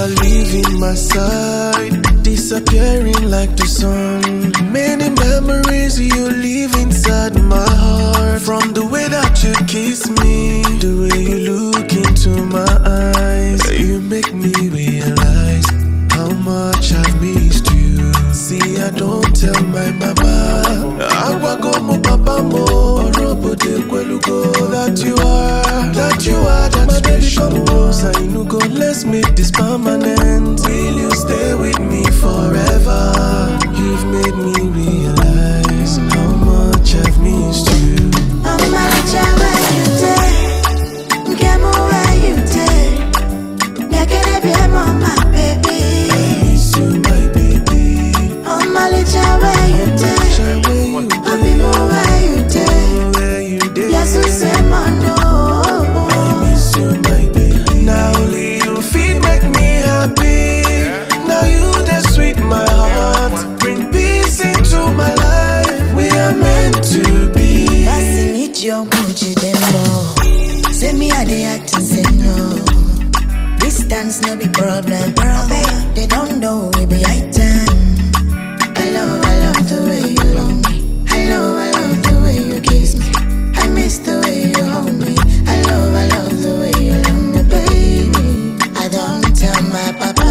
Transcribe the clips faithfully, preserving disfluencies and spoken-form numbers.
are leaving my side, disappearing like the sun. Many memories you leave inside my heart. From the way that you kiss me, the way you look into my eyes, you make me realize how much I've missed you. See, I don't tell my mama, Agua como papa mo, Orobo de Kwelugo, that you are, that you are that my baby close. I know go, let's make this permanent. Will you stay with me forever? You've made me realize how much I've missed you. Oh my child, where you take? Get more where you take? Yeah, can I be a mom, my baby? I miss you, my baby. Oh my child, where you take? Child, where you I'll be more where you take? where you did? Yes, you say my no. I miss you, my baby. Now only you feed make me happy. Now you the sweet my heart. Bring peace into my life. We are meant to be. Your Gucci demo. Say me a the acting, say no. Distance no be problem, problem. They don't know we be item. I love, I love the way you love me. I love, I love the way you kiss me. I miss the way you hold me. I love, I love the way you love me, baby. I don't tell my papa.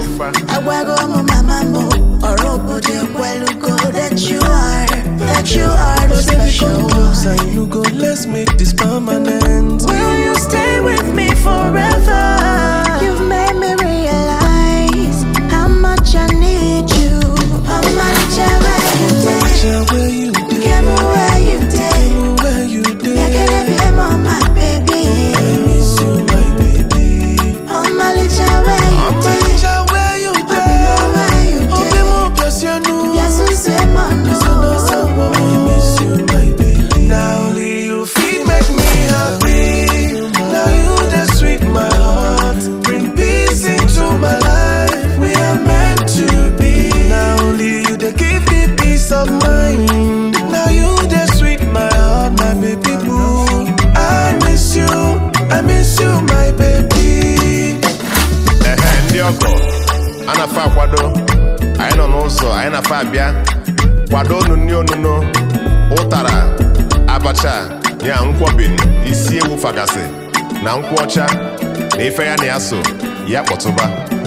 I wago mo mama mo. Orobo de Kwelugo, that you are, that you are the special one. I know go, let's make this permanent. Will you stay with me forever? You've made me realize how much I need you. How much I where you take? Where you did? Get me where you take? Where you did? Yeah, can I be a mom, my baby? I miss you, my baby. Oh my little where you take? Where you did? Where you take? Yes, you say my no. I miss you, my baby. Now only you feed make me happy. Now you the sweet my heart. Bring peace into my life. We are meant to be. Now only you the give me peace of mind. Now you the sweet my heart, my baby boo. I miss you, I miss you, my baby. Eh, ndioko. Ana fa kwado. I no know so. I na fa bia. Kwado no ni onu no. Utara abacha ya nkwobin isi ewu fagase na nkwọcha na ife ya na yaso ya kpọtụba